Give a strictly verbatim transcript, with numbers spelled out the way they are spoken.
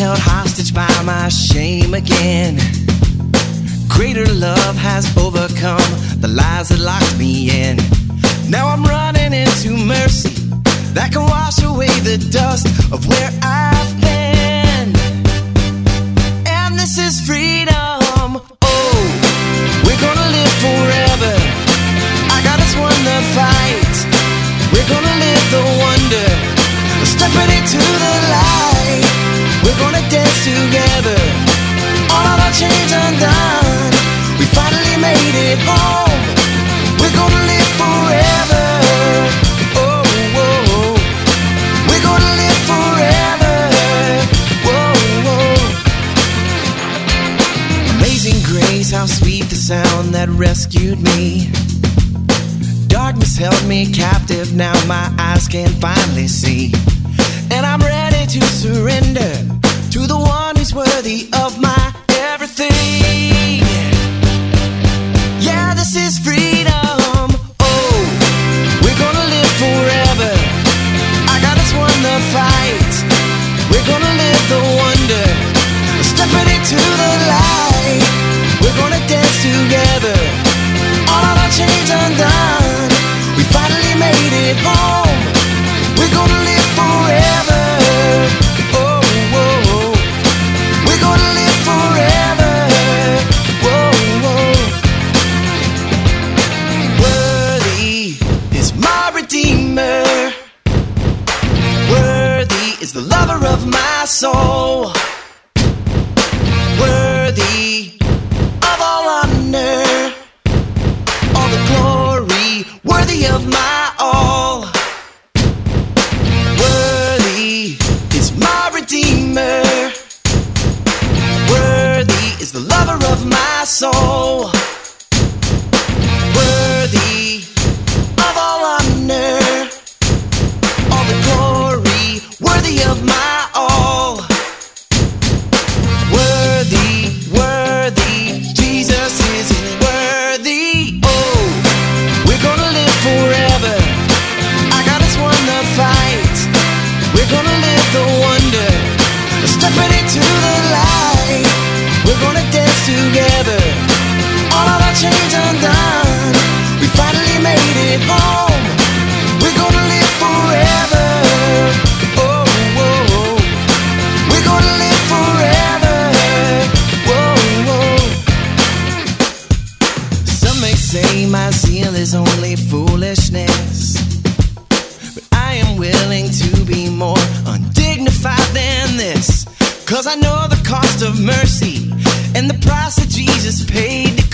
held hostage by my shame again. Greater love has overcome the lies that locked me in. Now I'm running into mercy that can wash away the dust of where I've been. And this is freedom. Oh, we're gonna live forever. I got us one to fight. We're gonna live the wonder, stepping into the light. We're gonna dance together, all of our chains undone. We finally made it home. We're gonna live forever. Oh, whoa, whoa. We're gonna live forever. Whoa, whoa. Amazing grace, how sweet the sound that rescued me. Darkness held me captive, now my eyes can finally see. And I'm ready to surrender to the one who's worthy of my everything. Yeah, this is freedom. Oh, we're gonna live forever. I got us one to fight. We're gonna live the wonder, stepping into the light. We're gonna dance together, all of our chains undone. We finally made it home. We're gonna live forever. Oh, whoa, whoa. We're gonna live forever. Whoa, whoa. Worthy is my Redeemer. Worthy is the lover of my soul. Worthy of all honor, all the glory, worthy of my all. Worthy is my Redeemer. Worthy is the lover of my soul. Worthy of all honor, all the glory, worthy of my all. Worthy, worthy, Jesus is worthy. Oh, we're gonna live forever. I got us one to fight. We're gonna live the wonder, stepping into the light. We're gonna dance together, all of our chains undone. We finally made it home. We're gonna live forever. Oh, whoa, whoa. We're gonna live forever. Whoa, whoa. Some may say my zeal is only foolishness, but I am willing to be more undignified than this. Cause I know the cost of mercy and the price that Jesus paid to